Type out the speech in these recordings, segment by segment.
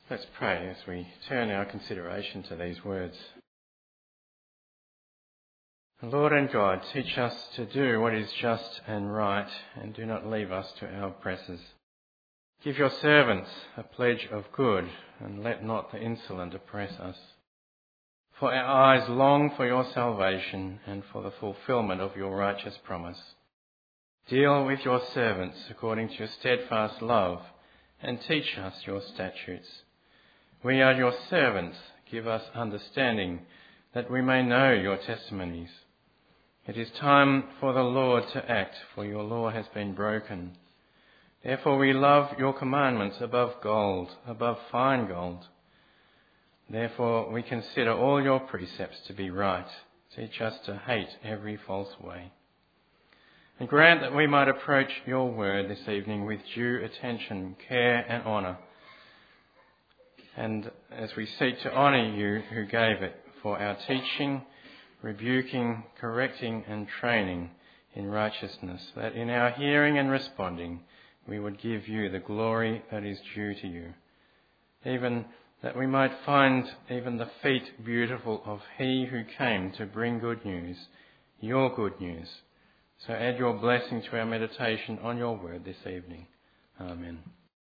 Let's pray as we turn our consideration to these words. Lord and God, teach us to do what is just and right, and do not leave us to our oppressors. Give your servants a pledge of good, and let not the insolent oppress us. For our eyes long for your salvation and for the fulfilment of your righteous promise. Deal with your servants according to your steadfast love, and teach us your statutes. We are your servants. Give us understanding, that we may know your testimonies. It is time for the Lord to act, for your law has been broken. Therefore we love your commandments above gold, above fine gold. Therefore we consider all your precepts to be right. Teach us to hate every false way. And grant that we might approach your word this evening with due attention, care and honour. And as we seek to honour you who gave it for our teaching, rebuking, correcting and training in righteousness, that in our hearing and responding we would give you the glory that is due to you. Even that we might find even the feet beautiful of he who came to bring good news, your good news. So add your blessing to our meditation on your word this evening. Amen.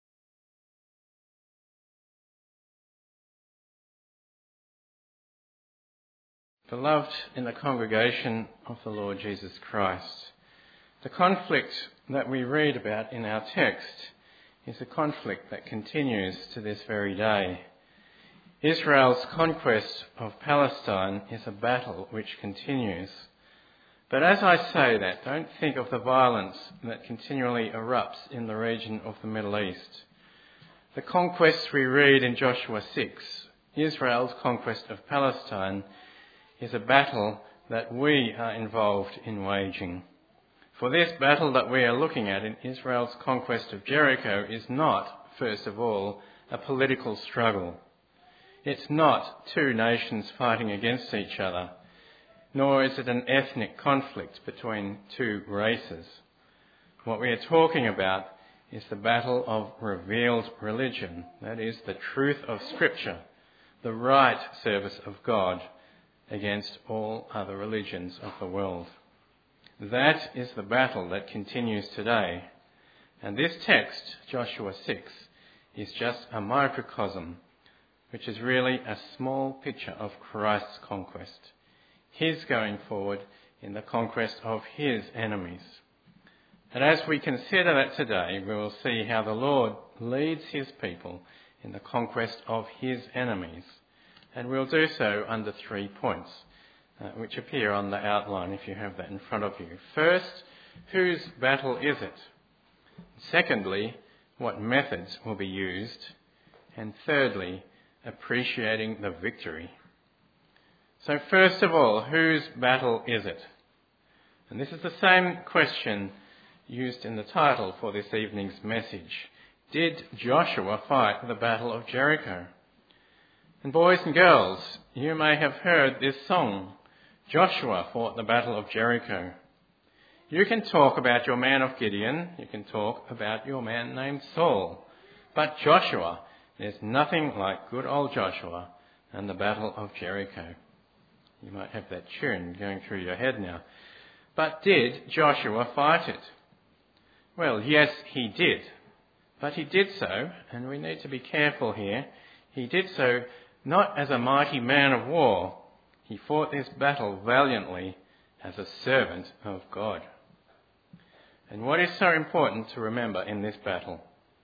Beloved in the congregation of the Lord Jesus Christ, the conflict that we read about in our text is a conflict that continues to this very day. Israel's conquest of Palestine is a battle which continues. But as I say that, don't think of the violence that continually erupts in the region of the Middle East. The conquest we read in Joshua 6, Israel's conquest of Palestine, is a battle that we are involved in waging. For this battle that we are looking at in Israel's conquest of Jericho is not, first of all, a political struggle. It's not two nations fighting against each other, nor is it an ethnic conflict between two races. What we are talking about is the battle of revealed religion, that is, the truth of Scripture, the right service of God, against all other religions of the world. That is the battle that continues today. And this text, Joshua 6, is just a microcosm, which is really a small picture of Christ's conquest. His going forward in the conquest of his enemies. And as we consider that today, we will see how the Lord leads his people in the conquest of his enemies. And we'll do so under 3 points, which appear on the outline if you have that in front of you. First, whose battle is it? Secondly, what methods will be used? And thirdly, appreciating the victory. So first of all, whose battle is it? And this is the same question used in the title for this evening's message. Did Joshua fight the battle of Jericho? And boys and girls, you may have heard this song, Joshua fought the battle of Jericho. You can talk about your man of Gideon, you can talk about your man named Saul. But Joshua, there's nothing like good old Joshua and the battle of Jericho. You might have that tune going through your head now. But did Joshua fight it? Well, yes, he did. But he did so, and we need to be careful here, he did so not as a mighty man of war. He fought this battle valiantly as a servant of God. And what is so important to remember in this battle?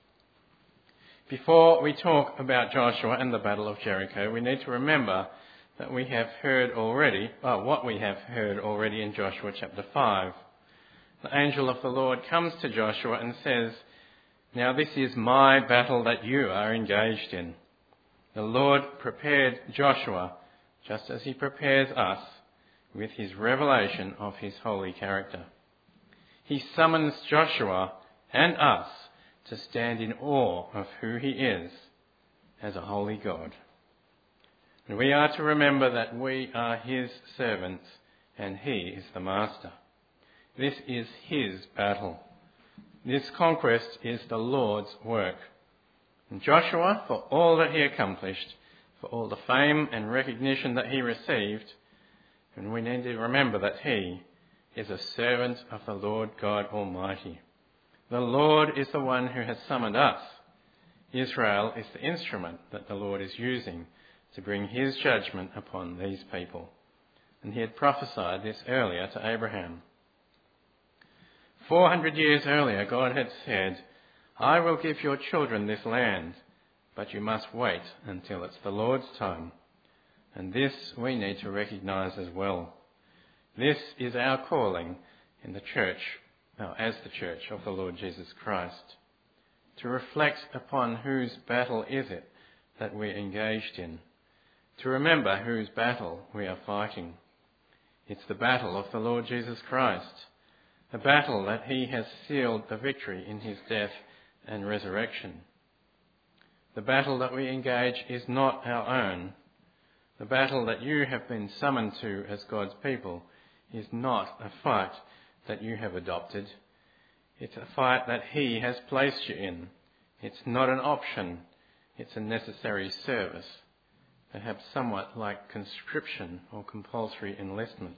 Before we talk about Joshua and the battle of Jericho, we need to remember that we have heard already, what we have heard already in Joshua chapter 5. The angel of the Lord comes to Joshua and says, "Now this is my battle that you are engaged in." The Lord prepared Joshua just as he prepares us with his revelation of his holy character. He summons Joshua and us to stand in awe of who he is as a holy God. And we are to remember that we are his servants and he is the master. This is his battle. This conquest is the Lord's work. And Joshua, for all that he accomplished, for all the fame and recognition that he received, and we need to remember that he is a servant of the Lord God Almighty. The Lord is the one who has summoned us. Israel is the instrument that the Lord is using to bring his judgment upon these people. And he had prophesied this earlier to Abraham. 400 years earlier, God had said, I will give your children this land, but you must wait until it's the Lord's time. And this we need to recognise as well. This is our calling in the church, as the church of the Lord Jesus Christ, to reflect upon whose battle is it that we're engaged in, to remember whose battle we are fighting. It's the battle of the Lord Jesus Christ, a battle that he has sealed the victory in his death and resurrection. The battle that we engage is not our own. The battle that you have been summoned to as God's people is not a fight that you have adopted. It's a fight that he has placed you in. It's not an option. It's a necessary service, perhaps somewhat like conscription or compulsory enlistment.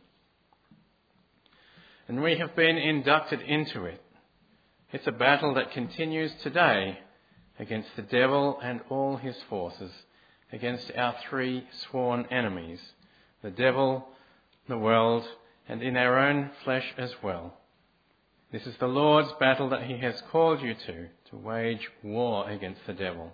And we have been inducted into it. It's a battle that continues today against the devil and all his forces, against our three sworn enemies, the devil, the world, and in our own flesh as well. This is the Lord's battle that he has called you to wage war against the devil.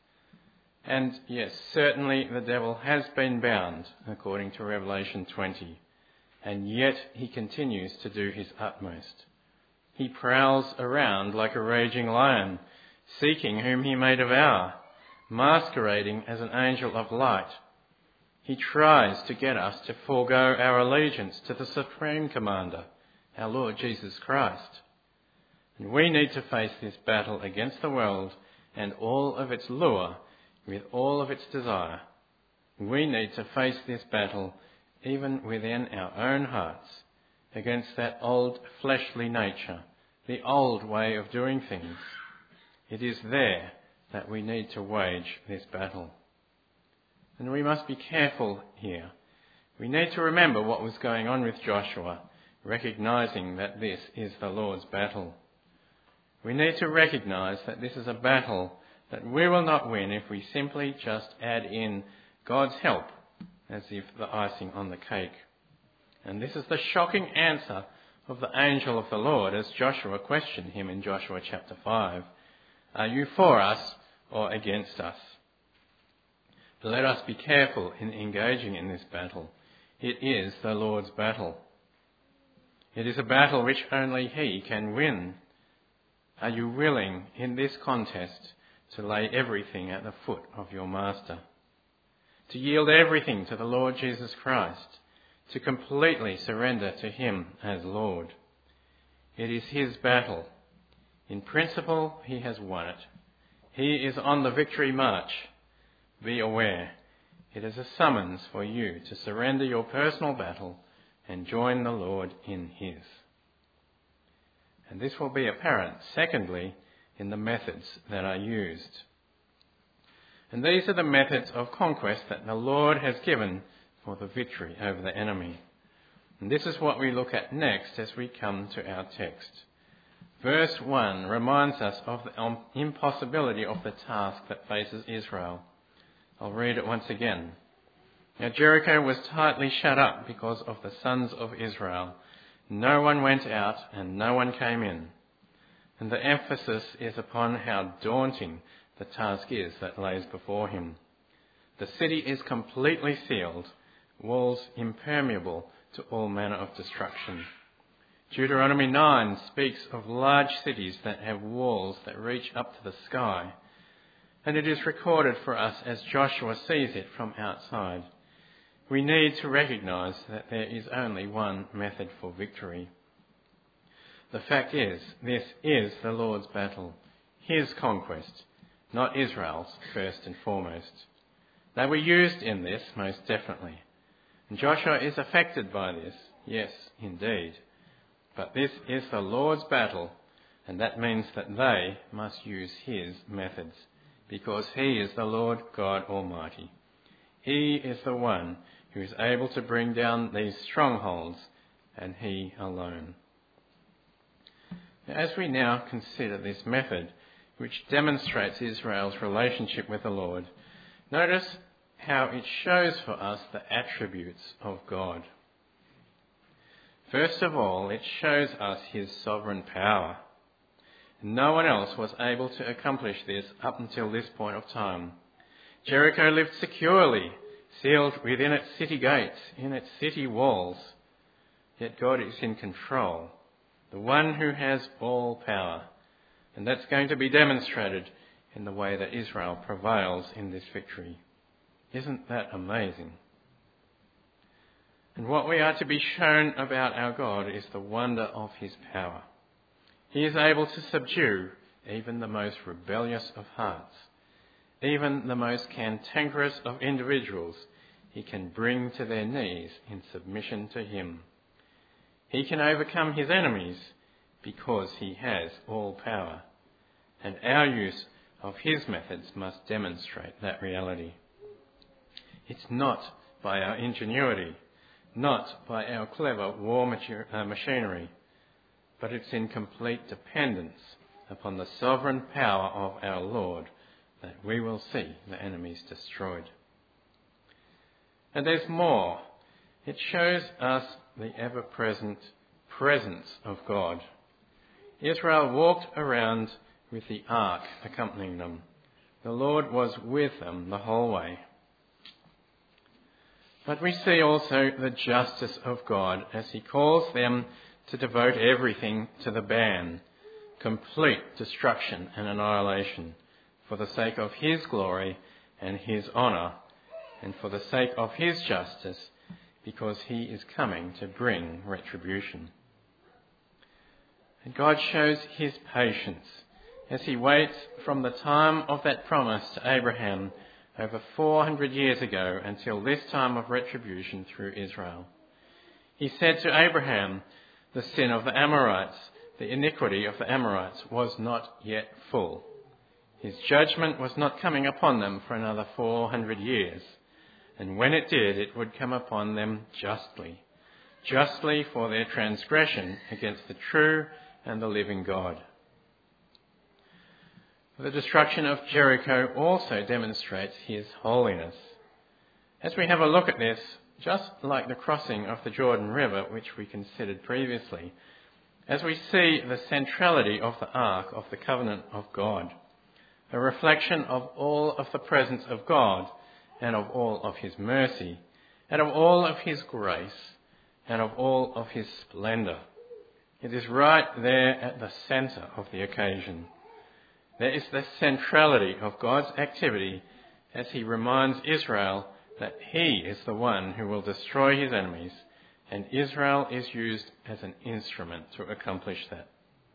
And yes, certainly the devil has been bound, according to Revelation 20, and yet he continues to do his utmost. He prowls around like a raging lion, seeking whom he may devour, masquerading as an angel of light. He tries to get us to forego our allegiance to the Supreme Commander, our Lord Jesus Christ. And we need to face this battle against the world and all of its lure with all of its desire. We need to face this battle even within our own hearts against that old fleshly nature, the old way of doing things. It is there that we need to wage this battle. And we must be careful here. We need to remember what was going on with Joshua, recognizing that this is the Lord's battle. We need to recognize that this is a battle that we will not win if we simply just add in God's help as if the icing on the cake. And this is the shocking answer of the angel of the Lord as Joshua questioned him in Joshua chapter 5. Are you for us or against us? Let us be careful in engaging in this battle. It is the Lord's battle. It is a battle which only he can win. Are you willing in this contest to lay everything at the foot of your master? To yield everything to the Lord Jesus Christ? To completely surrender to him as Lord? It is his battle. In principle, he has won it. He is on the victory march. Be aware, it is a summons for you to surrender your personal battle and join the Lord in his. And this will be apparent, secondly, in the methods that are used. And these are the methods of conquest that the Lord has given for the victory over the enemy. And this is what we look at next as we come to our text. Verse 1 reminds us of the impossibility of the task that faces Israel. I'll read it once again. Now Jericho was tightly shut up because of the sons of Israel. No one went out and no one came in. And the emphasis is upon how daunting the task is that lays before him. The city is completely sealed, walls impermeable to all manner of destruction. Deuteronomy 9 speaks of large cities that have walls that reach up to the sky. And it is recorded for us as Joshua sees it from outside. We need to recognise that there is only one method for victory. The fact is, this is the Lord's battle, his conquest, not Israel's first and foremost. They were used in this, most definitely. And Joshua is affected by this, yes, indeed. But this is the Lord's battle, and that means that they must use his methods, because he is the Lord God Almighty. He is the one who is able to bring down these strongholds, and he alone. As we now consider this method, which demonstrates Israel's relationship with the Lord, notice how it shows for us the attributes of God. First of all, it shows us his sovereign power. No one else was able to accomplish this up until this point of time. Jericho lived securely, sealed within its city gates, in its city walls. Yet God is in control, the one who has all power. And that's going to be demonstrated in the way that Israel prevails in this victory. Isn't that amazing? And what we are to be shown about our God is the wonder of his power. He is able to subdue even the most rebellious of hearts, even the most cantankerous of individuals. He can bring to their knees in submission to him. He can overcome his enemies because he has all power, and our use of his methods must demonstrate that reality. It's not by our ingenuity, not by our clever war machinery, but it's in complete dependence upon the sovereign power of our Lord that we will see the enemies destroyed. And there's more. It shows us the ever-present presence of God. Israel walked around with the ark accompanying them. The Lord was with them the whole way. But we see also the justice of God as he calls them to devote everything to the ban, complete destruction and annihilation, for the sake of his glory and his honour, and for the sake of his justice, because he is coming to bring retribution. And God shows his patience as he waits from the time of that promise to Abraham over 400 years ago until this time of retribution through Israel. He said to Abraham, the sin of the Amorites, the iniquity of the Amorites was not yet full. His judgment was not coming upon them for another 400 years. And when it did, it would come upon them justly for their transgression against the true and the living God. The destruction of Jericho also demonstrates his holiness. As we have a look at this, just like the crossing of the Jordan River, which we considered previously, as we see the centrality of the Ark of the Covenant of God, a reflection of all of the presence of God and of all of his mercy and of all of his grace and of all of his splendour. It is right there at the centre of the occasion. There is the centrality of God's activity as he reminds Israel that he is the one who will destroy his enemies, and Israel is used as an instrument to accomplish that.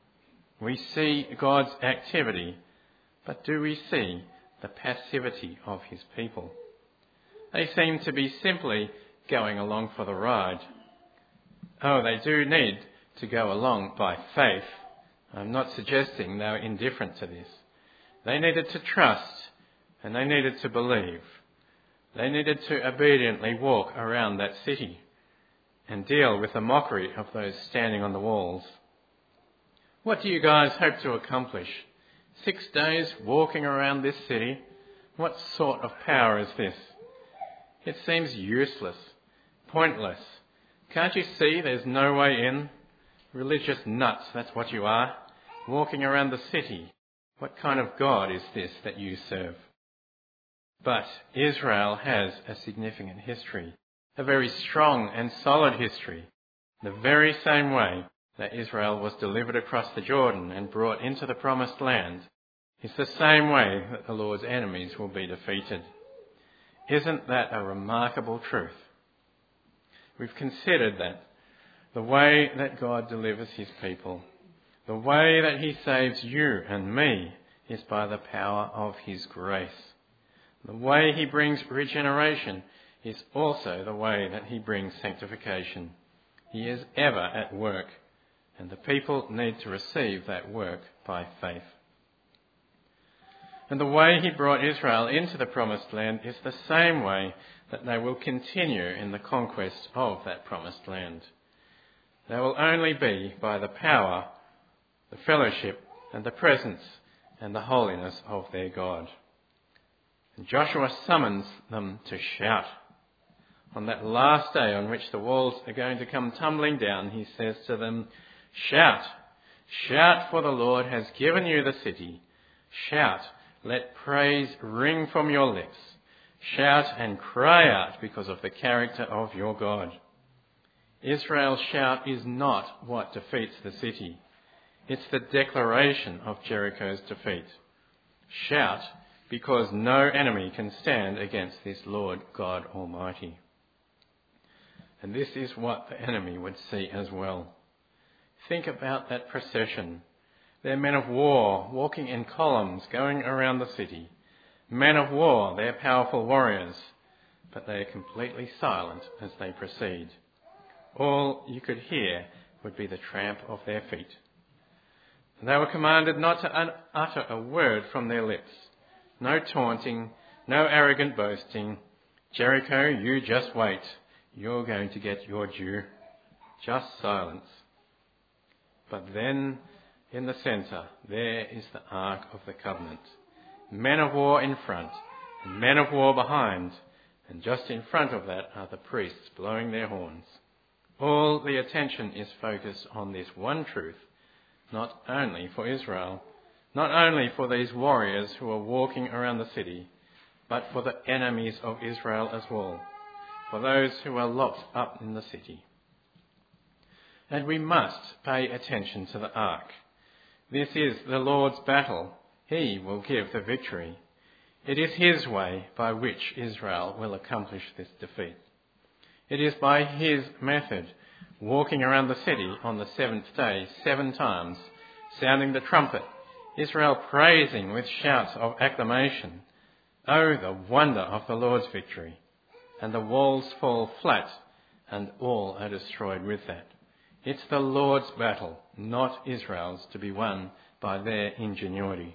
We see God's activity, but do we see the passivity of his people? They seem to be simply going along for the ride. Oh, they do need to go along by faith. I'm not suggesting they were indifferent to this. They needed to trust and they needed to believe. They needed to obediently walk around that city and deal with the mockery of those standing on the walls. What do you guys hope to accomplish? 6 days walking around this city? What sort of power is this? It seems useless, pointless. Can't you see there's no way in? Religious nuts, that's what you are. Walking around the city. What kind of God is this that you serve? But Israel has a significant history, a very strong and solid history. The very same way that Israel was delivered across the Jordan and brought into the promised land is the same way that the Lord's enemies will be defeated. Isn't that a remarkable truth? We've considered that the way that God delivers his people, the way that he saves you and me, is by the power of his grace. The way he brings regeneration is also the way that he brings sanctification. He is ever at work, and the people need to receive that work by faith. And the way he brought Israel into the promised land is the same way that they will continue in the conquest of that promised land. They will only be by the power, the fellowship and the presence and the holiness of their God. And Joshua summons them to shout. On that last day on which the walls are going to come tumbling down, he says to them, "Shout, shout, for the Lord has given you the city. Shout, let praise ring from your lips. Shout and cry out because of the character of your God." Israel's shout is not what defeats the city. It's the declaration of Jericho's defeat. Shout, because no enemy can stand against this Lord God Almighty. And this is what the enemy would see as well. Think about that procession. They're men of war, walking in columns, going around the city. Men of war, they're powerful warriors, but they are completely silent as they proceed. All you could hear would be the tramp of their feet. And they were commanded not to utter a word from their lips. No taunting, no arrogant boasting. "Jericho, you just wait. You're going to get your due." Just silence. But then, in the centre, there is the Ark of the Covenant. Men of war in front, and men of war behind, and just in front of that are the priests blowing their horns. All the attention is focused on this one truth, not only for Israel, not only for these warriors who are walking around the city, but for the enemies of Israel as well, for those who are locked up in the city. And we must pay attention to the ark. This is the Lord's battle. He will give the victory. It is his way by which Israel will accomplish this defeat. It is by his method, walking around the city on the seventh day 7 times, sounding the trumpet, Israel praising with shouts of acclamation. Oh, the wonder of the Lord's victory! And the walls fall flat, and all are destroyed with that. It's the Lord's battle, not Israel's, to be won by their ingenuity.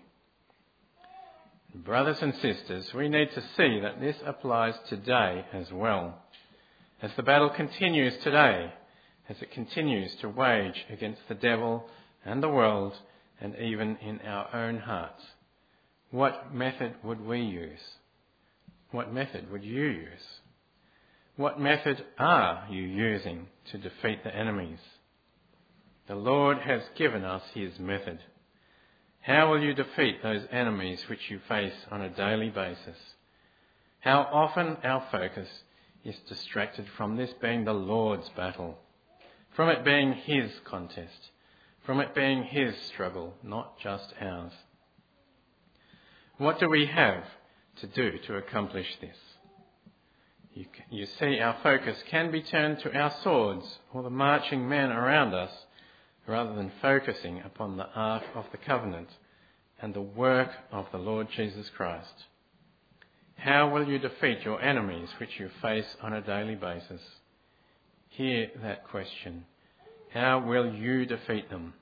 Brothers and sisters, we need to see that this applies today as well. As the battle continues today, as it continues to wage against the devil and the world, and even in our own hearts, what method would we use? What method would you use? What method are you using to defeat the enemies? The Lord has given us his method. How will you defeat those enemies which you face on a daily basis? How often our focus is distracted from this being the Lord's battle, from it being his contest, from it being his struggle, not just ours. What do we have to do to accomplish this? You see, our focus can be turned to our swords or the marching men around us, rather than focusing upon the Ark of the Covenant and the work of the Lord Jesus Christ. How will you defeat your enemies which you face on a daily basis? Hear that question. How will you defeat them?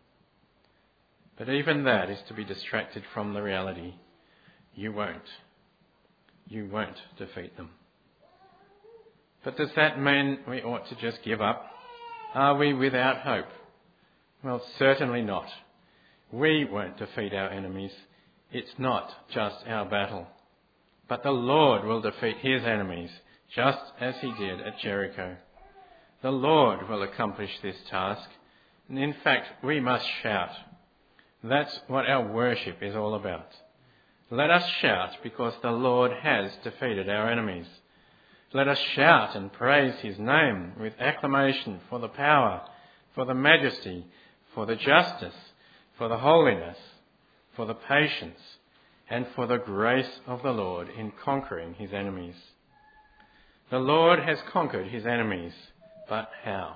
But even that is to be distracted from the reality. You won't. You won't defeat them. But does that mean we ought to just give up? Are we without hope? Well, certainly not. We won't defeat our enemies. It's not just our battle. But the Lord will defeat his enemies, just as he did at Jericho. The Lord will accomplish this task. And in fact, we must shout. That's what our worship is all about. Let us shout because the Lord has defeated our enemies. Let us shout and praise his name with acclamation for the power, for the majesty, for the justice, for the holiness, for the patience, and for the grace of the Lord in conquering his enemies. The Lord has conquered his enemies, but how?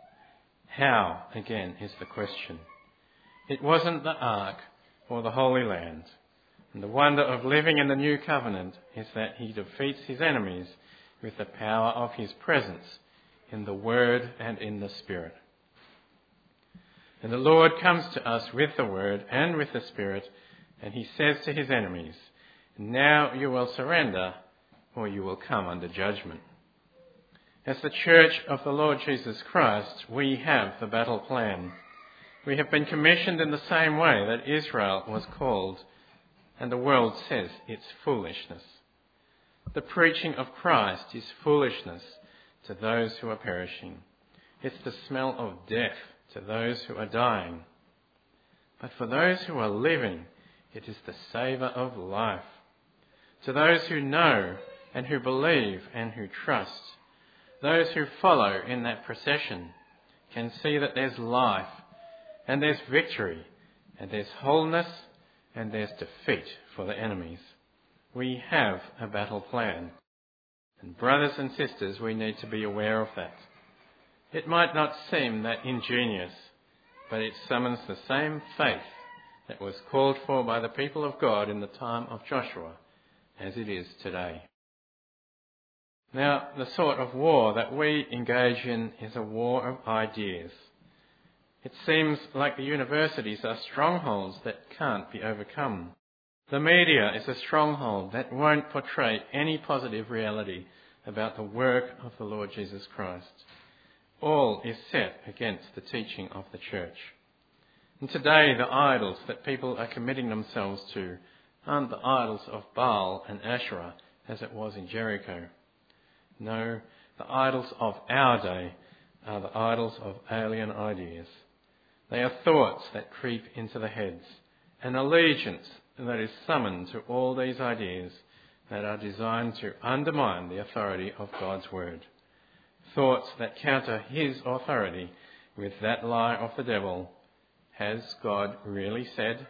How, again, is the question. It wasn't the ark or the Holy Land. And the wonder of living in the new covenant is that he defeats his enemies with the power of his presence in the Word and in the Spirit. And the Lord comes to us with the Word and with the Spirit, and he says to his enemies, Now you will surrender, or you will come under judgment. As the Church of the Lord Jesus Christ, we have the battle plan. We have been commissioned in the same way that Israel was called, and the world says it's foolishness. The preaching of Christ is foolishness to those who are perishing. It's the smell of death to those who are dying. But for those who are living, it is the savour of life. To those who know and who believe and who trust, those who follow in that procession can see that there's life and there's victory and there's wholeness and there's defeat for the enemies. We have a battle plan. And brothers and sisters, we need to be aware of that. It might not seem that ingenious, but it summons the same faith that was called for by the people of God in the time of Joshua as it is today. Now, the sort of war that we engage in is a war of ideas. It seems like the universities are strongholds that can't be overcome. The media is a stronghold that won't portray any positive reality about the work of the Lord Jesus Christ. All is set against the teaching of the church. And today, the idols that people are committing themselves to aren't the idols of Baal and Asherah as it was in Jericho. No, the idols of our day are the idols of alien ideas. They are thoughts that creep into the heads, an allegiance that is summoned to all these ideas that are designed to undermine the authority of God's word. Thoughts that counter his authority with that lie of the devil. Has God really said?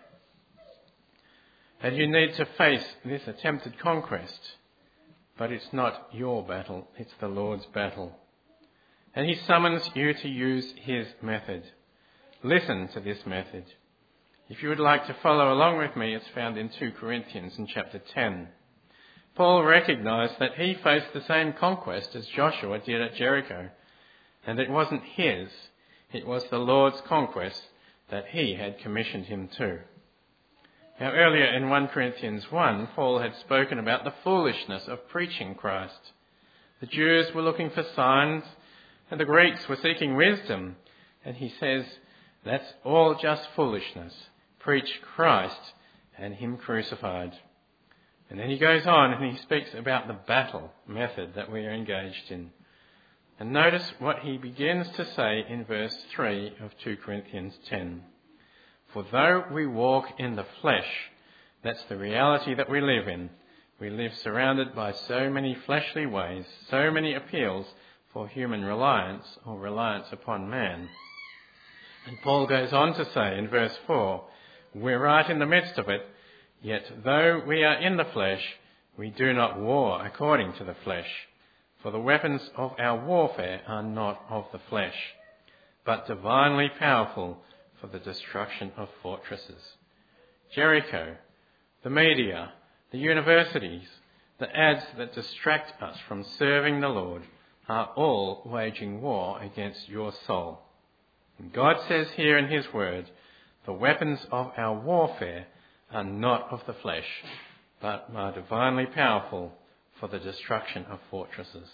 And you need to face this attempted conquest. But it's not your battle, it's the Lord's battle. And he summons you to use his method. Listen to this method. If you would like to follow along with me, it's found in 2 Corinthians in chapter 10. Paul recognised that he faced the same conquest as Joshua did at Jericho. And it wasn't his, it was the Lord's conquest that he had commissioned him to. Now, earlier in 1 Corinthians 1, Paul had spoken about the foolishness of preaching Christ. The Jews were looking for signs, and the Greeks were seeking wisdom. And he says, that's all just foolishness. Preach Christ and him crucified. And then he goes on and he speaks about the battle method that we are engaged in. And notice what he begins to say in verse 3 of 2 Corinthians 10. For though we walk in the flesh, that's the reality that we live in. We live surrounded by so many fleshly ways, so many appeals for human reliance or reliance upon man. And Paul goes on to say in verse 4, we're right in the midst of it, yet though we are in the flesh, we do not war according to the flesh. For the weapons of our warfare are not of the flesh, but divinely powerful for the destruction of fortresses. Jericho, the media, the universities, the ads that distract us from serving the Lord are all waging war against your soul. And God says here in his word, the weapons of our warfare are not of the flesh, but are divinely powerful for the destruction of fortresses.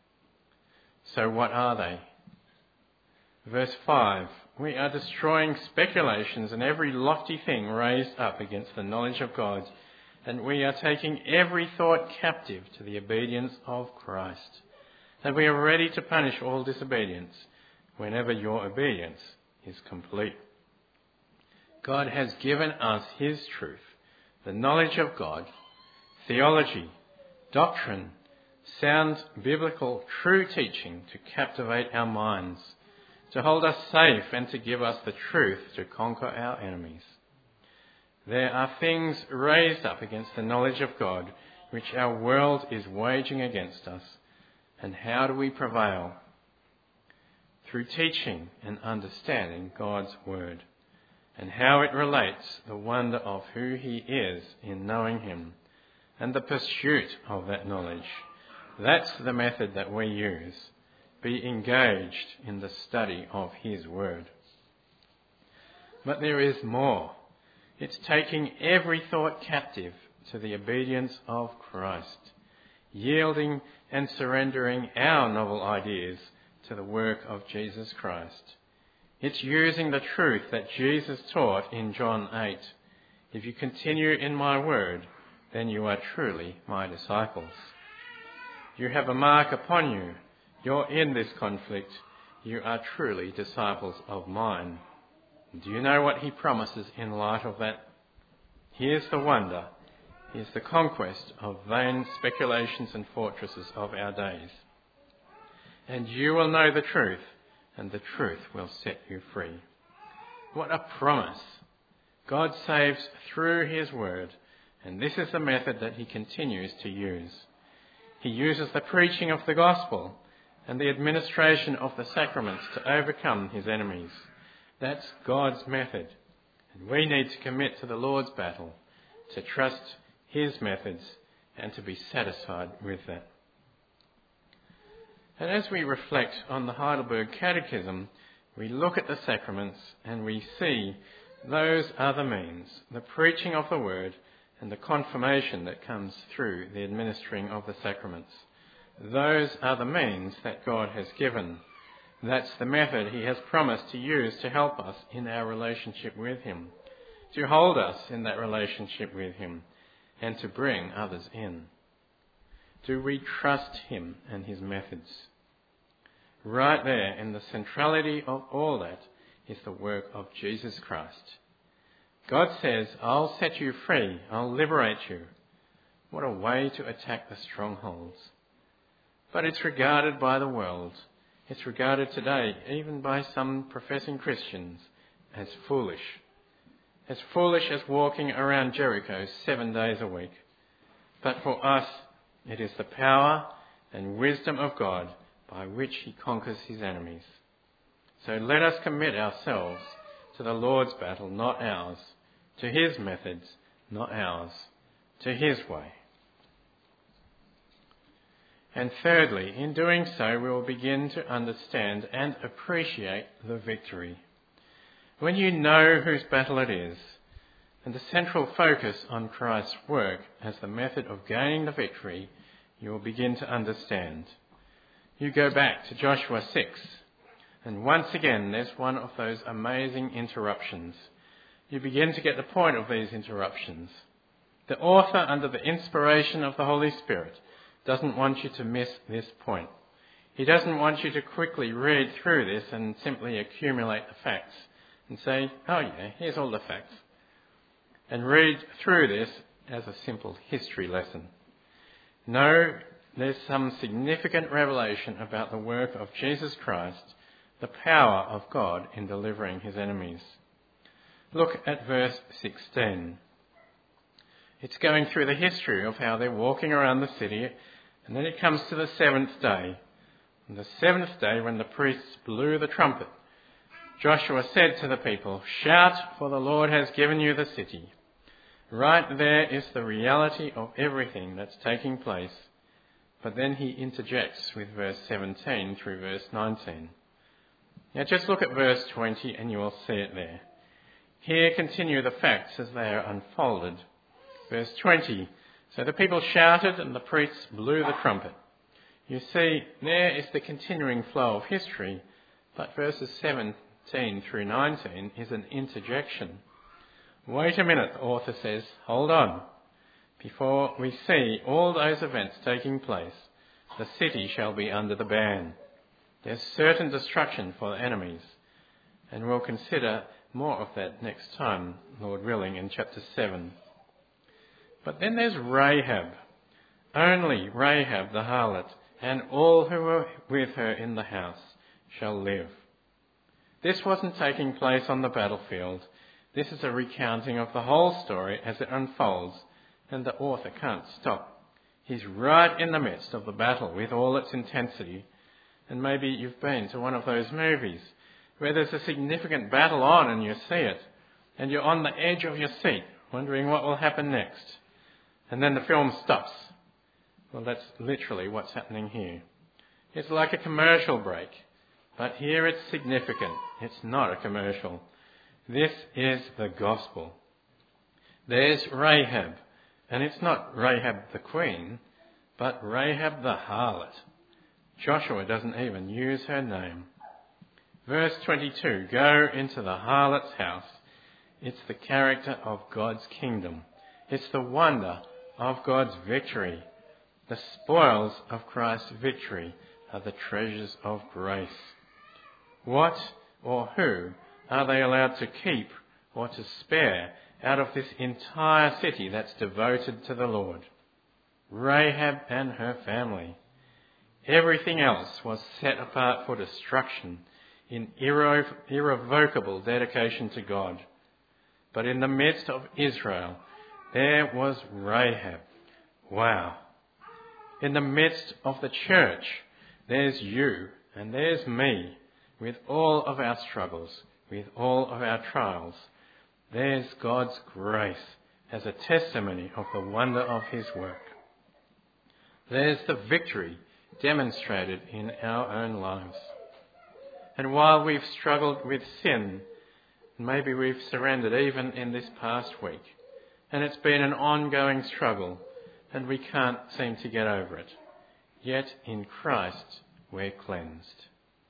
So what are they? Verse 5, we are destroying speculations and every lofty thing raised up against the knowledge of God, and we are taking every thought captive to the obedience of Christ. And we are ready to punish all disobedience whenever your obedience is complete. God has given us his truth, the knowledge of God, theology, doctrine, sound biblical true teaching to captivate our minds, to hold us safe and to give us the truth to conquer our enemies. There are things raised up against the knowledge of God which our world is waging against us. And how do we prevail? Through teaching and understanding God's word and how it relates the wonder of who he is in knowing him and the pursuit of that knowledge. That's the method that we use. Be engaged in the study of his word. But there is more. It's taking every thought captive to the obedience of Christ, yielding and surrendering our novel ideas to the work of Jesus Christ. It's using the truth that Jesus taught in John 8. If you continue in my word, then you are truly my disciples. You have a mark upon you. You're in this conflict. You are truly disciples of mine. Do you know what he promises in light of that? Here's the wonder. Here's the conquest of vain speculations and fortresses of our days. And you will know the truth, and the truth will set you free. What a promise! God saves through his word, and this is the method that he continues to use. He uses the preaching of the gospel and the administration of the sacraments to overcome his enemies. That's God's method, and we need to commit to the Lord's battle, to trust his methods and to be satisfied with that. And as we reflect on the Heidelberg Catechism, we look at the sacraments and we see those are the means, the preaching of the word and the confirmation that comes through the administering of the sacraments. Those are the means that God has given. That's the method he has promised to use to help us in our relationship with him, to hold us in that relationship with him, and to bring others in. Do we trust him and his methods? Right there in the centrality of all that is the work of Jesus Christ. God says, I'll set you free, I'll liberate you. What a way to attack the strongholds. But it's regarded by the world, it's regarded today, even by some professing Christians, as foolish. As foolish as walking around Jericho 7 days a week. But for us, it is the power and wisdom of God by which he conquers his enemies. So let us commit ourselves to the Lord's battle, not ours, to his methods, not ours, to his way. And thirdly, in doing so, we will begin to understand and appreciate the victory. When you know whose battle it is, and the central focus on Christ's work as the method of gaining the victory, you will begin to understand. You go back to Joshua 6, and once again there's one of those amazing interruptions. You begin to get the point of these interruptions. The author, under the inspiration of the Holy Spirit, doesn't want you to miss this point. He doesn't want you to quickly read through this and simply accumulate the facts and say, oh yeah, here's all the facts, and read through this as a simple history lesson. No, there's some significant revelation about the work of Jesus Christ, the power of God in delivering his enemies. Look at verse 16. It's going through the history of how they're walking around the city, and then it comes to the seventh day. On the seventh day, when the priests blew the trumpet, Joshua said to the people, "Shout, for the Lord has given you the city." Right there is the reality of everything that's taking place. But then he interjects with verse 17 through verse 19. Now just look at verse 20 and you will see it there. Here continue the facts as they are unfolded. Verse 20. So the people shouted and the priests blew the trumpet. You see, there is the continuing flow of history, but verses 17 through 19 is an interjection. Wait a minute, the author says, hold on. Before we see all those events taking place, the city shall be under the ban. There's certain destruction for the enemies, and we'll consider more of that next time, Lord willing, in chapter 7. But then there's Rahab. Only Rahab the harlot and all who were with her in the house shall live. This wasn't taking place on the battlefield. This is a recounting of the whole story as it unfolds, and the author can't stop. He's right in the midst of the battle with all its intensity. And maybe you've been to one of those movies where there's a significant battle on and you see it, and you're on the edge of your seat wondering what will happen next. And then the film stops. Well, that's literally what's happening here. It's like a commercial break, but here it's significant. It's not a commercial. This is the gospel. There's Rahab, And it's not Rahab the queen, but Rahab the harlot. Joshua doesn't even use her name. Verse 22, go into the harlot's house. It's the character of God's kingdom. It's the wonder of God's victory. The spoils of Christ's victory are the treasures of grace. What or who are they allowed to keep or to spare out of this entire city that's devoted to the Lord? Rahab and her family. Everything else was set apart for destruction in irrevocable dedication to God. But in the midst of Israel, there was Rahab. Wow. In the midst of the church, there's you and there's me, with all of our struggles, with all of our trials. There's God's grace as a testimony of the wonder of his work. There's the victory demonstrated in our own lives. And while we've struggled with sin, maybe we've surrendered even in this past week, and it's been an ongoing struggle, and we can't seem to get over it, yet in Christ we're cleansed.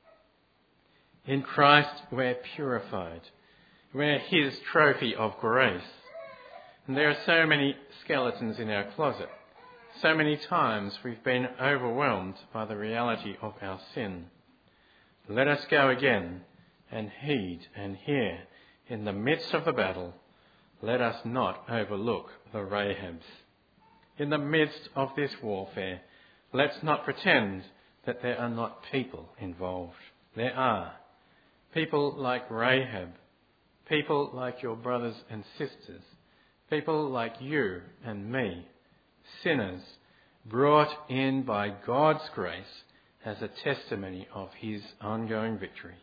In Christ we're purified. We're his trophy of grace. And there are so many skeletons in our closet. So many times we've been overwhelmed by the reality of our sin. Let us go again and heed and hear in the midst of the battle. Let us not overlook the Rahabs. In the midst of this warfare, let's not pretend that there are not people involved. There are. People like Rahab. People like your brothers and sisters. People like you and me. Sinners brought in by God's grace as a testimony of his ongoing victory.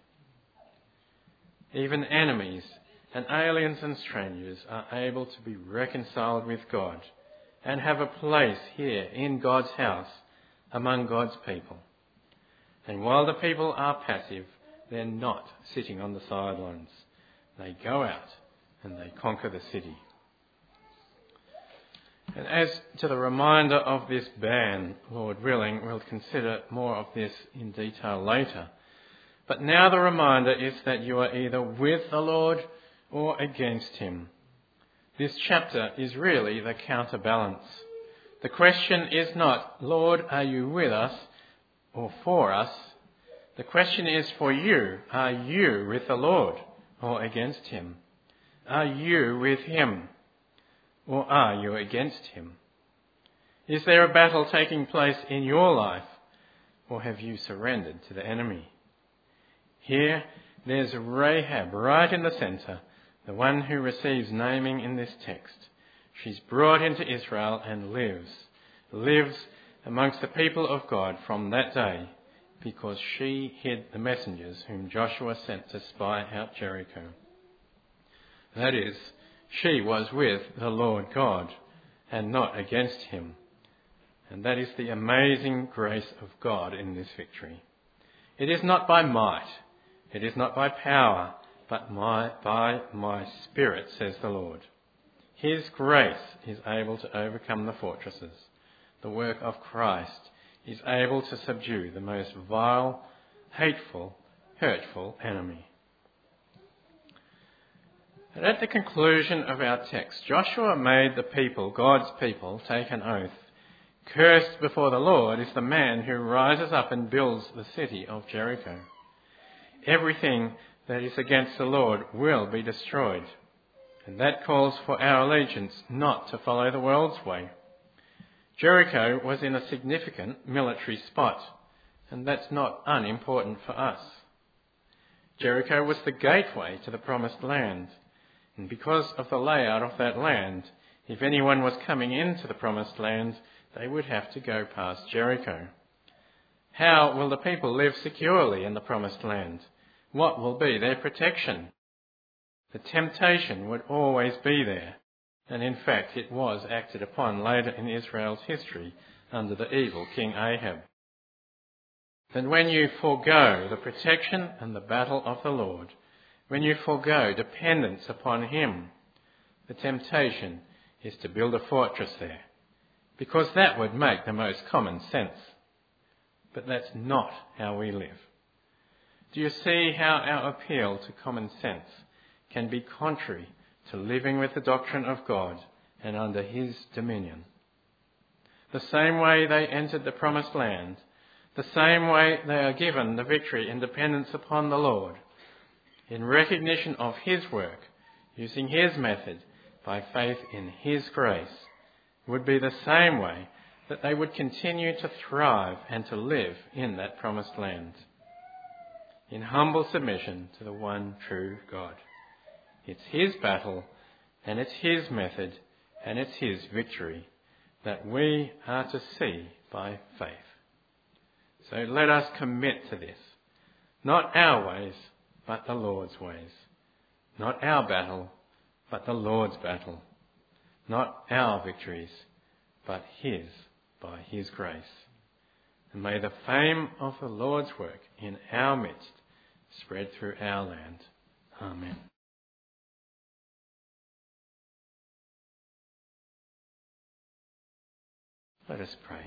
Even enemies and aliens and strangers are able to be reconciled with God and have a place here in God's house among God's people. And while the people are passive, they're not sitting on the sidelines. They go out and they conquer the city. And as to the reminder of this ban, Lord willing, we'll consider more of this in detail later. But now the reminder is that you are either with the Lord or against him. This chapter is really the counterbalance. The question is not, Lord, are you with us or for us? The question is for you, are you with the Lord or against him? Are you with him or are you against him? Is there a battle taking place in your life or have you surrendered to the enemy? Here, there's Rahab right in the centre, the one who receives naming in this text. She's brought into Israel and lives amongst the people of God from that day because she hid the messengers whom Joshua sent to spy out Jericho. That is, she was with the Lord God and not against him. And that is the amazing grace of God in this victory. It is not by might, it is not by power, but by my Spirit, says the Lord. His grace is able to overcome the fortresses. The work of Christ is able to subdue the most vile, hateful, hurtful enemy. And at the conclusion of our text, Joshua made the people, God's people, take an oath. Cursed before the Lord is the man who rises up and builds the city of Jericho. Everything that is against the Lord will be destroyed. And that calls for our allegiance not to follow the world's way. Jericho was in a significant military spot, and that's not unimportant for us. Jericho was the gateway to the promised land, and because of the layout of that land, if anyone was coming into the promised land, they would have to go past Jericho. How will the people live securely in the promised land? What will be their protection? The temptation would always be there, and in fact it was acted upon later in Israel's history under the evil King Ahab. Then when you forego the protection and the battle of the Lord, when you forego dependence upon him, the temptation is to build a fortress there, because that would make the most common sense. But that's not how we live. Do you see how our appeal to common sense can be contrary to living with the doctrine of God and under his dominion? The same way they entered the promised land, the same way they are given the victory in dependence upon the Lord, in recognition of his work, using his method, by faith in his grace, would be the same way that they would continue to thrive and to live in that promised land, in humble submission to the one true God. It's his battle, and it's his method, and it's his victory that we are to see by faith. So let us commit to this. Not our ways, but the Lord's ways. Not our battle, but the Lord's battle. Not our victories, but his by his grace. And may the fame of the Lord's work in our midst spread through our land. Amen. Let us pray.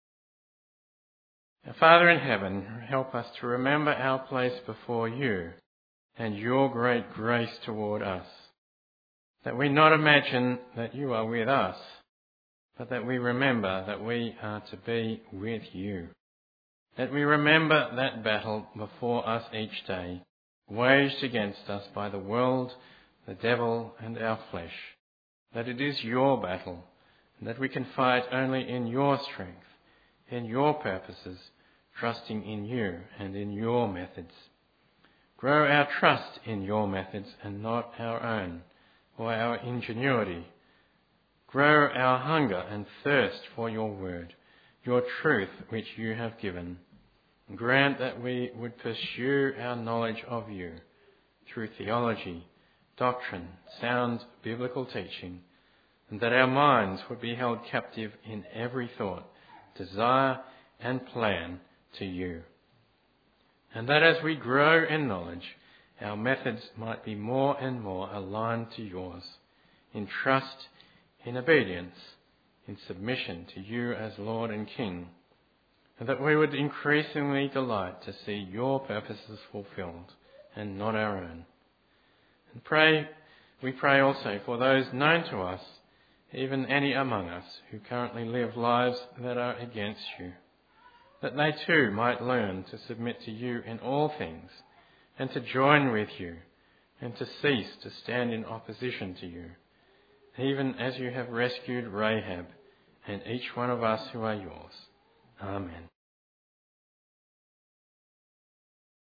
Our Father in heaven, help us to remember our place before you and your great grace toward us, that we not imagine that you are with us, but that we remember that we are to be with you, that we remember that battle before us each day, waged against us by the world, the devil and our flesh, that it is your battle, and that we can fight only in your strength, in your purposes, trusting in you and in your methods. Grow our trust in your methods and not our own, or our ingenuity. Grow our hunger and thirst for your word, your truth which you have given. Grant that we would pursue our knowledge of you through theology, doctrine, sound biblical teaching, and that our minds would be held captive in every thought, desire and plan to you. And that as we grow in knowledge, our methods might be more and more aligned to yours, in trust, in obedience, in submission to you as Lord and King, and that we would increasingly delight to see your purposes fulfilled and not our own. And we pray also for those known to us, even any among us who currently live lives that are against you, that they too might learn to submit to you in all things, and to join with you, and to cease to stand in opposition to you, even as you have rescued Rahab and each one of us who are yours. Amen.